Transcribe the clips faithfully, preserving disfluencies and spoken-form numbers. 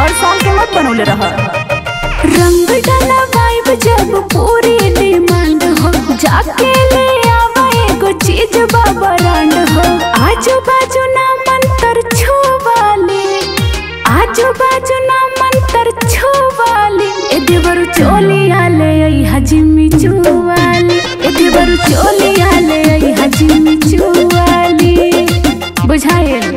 हर साल के मत बनौले रहा। रंग डाला वाइब जब पूरी डिमांड हो, जाके ले आवा एगो चीज बाबा रांड हो। आजू बाजू ना मंतर छुवाली, आजू बाजू ना मंतर छुवाली। ए देवरु चोली आले आई हजिमी चुवाली, ए देवरु चोली आले आई हजिमी चुवाली। बुझाइल?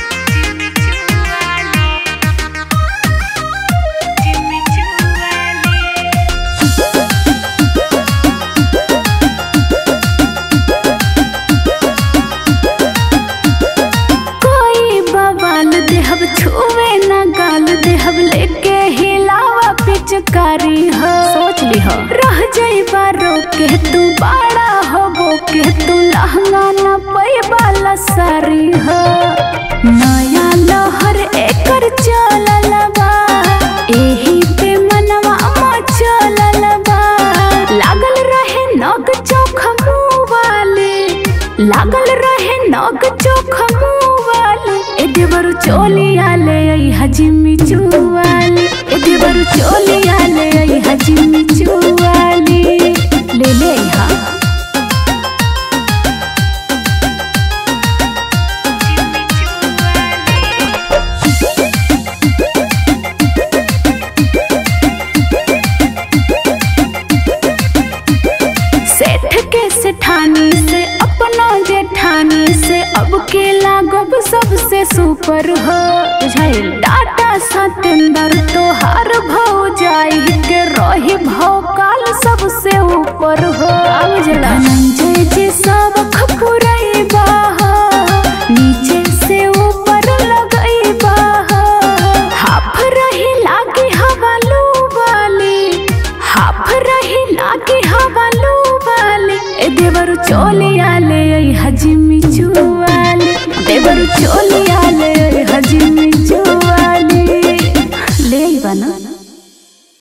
छुवे ना गाल देहब लेके हिलावा पिचकारी हो। सोच ली हो रह जाइबा रोके तू बाड़ा होबो के तू लहंगा ना पैबाला सारी हो। नया लहर एकर चलल बा, एही पे मनवा मचलल बा। लागल रहे नग चोख मुँह वाले, लागल रहे नग चोख मुँह वाले। ए देवरु चोली आले आई हजिमी चुवाली, ए देवरु चोली आले आई हजिमी चुवाली। ले ले यहाँ सेठ के सेठानी से अपना जेठानी से अब के लागब सबसे सुपर हो। बुझाइल? टाटा सतेंद्र तोहार भौ जाई के रही भौकाल सबसे ऊपर हो। धनंजय जी सब खपुरैबा हो, नीचे से ऊपर लगैबा हो। हाफ रही लागी हवालू वाली, हाफ रही लागी हवालू वाली। ए देवरु चोली आले आई हजिमी चुवाली, देवरु चोली आले